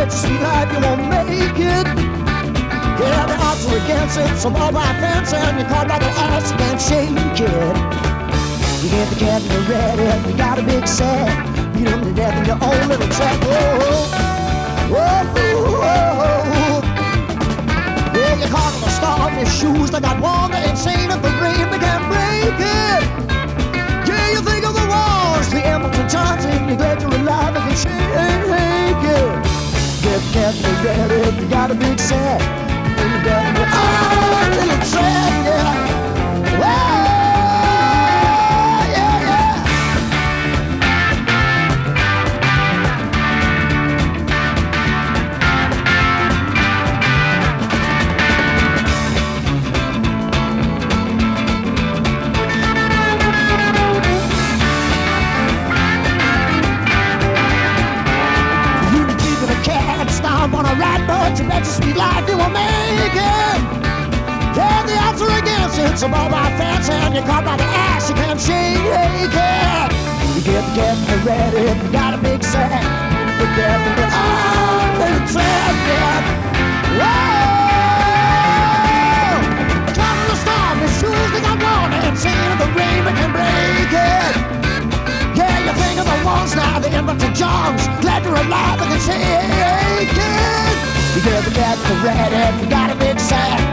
bet your sweet life you won't make it. Yeah, the odds are against it, so all by fence and you're caught by the ass, you can't shake it. You get the cat in the red and you got a big sack. Beat him to death in your own little track. Whoa, whoa, whoa. Yeah, you're caught in the storm, your shoes, they got warm, they're insane if the rain, they can't break it. Yeah, you think of the wars, the Hamilton times, and you're glad you're alive, they can shake it. Get the cat in the red and you got a big sack. Beat him to death in your own little track, yeah. Whoa. On a rat, but you bet your sweet life you will make it. Yeah, the odds are against it, so all by fence and you're caught by the ass, you can't shake it. You get the cat in the red if you got a big sack. The death of the little track, yeah. Whoa! Caught in the storm, your shoes they got worn, and seeing the rain but can break it. Yeah, you think of the ones now, the inventor Johns. Glad you're alive and can shake it. You get the cat in the red if you got a big sack.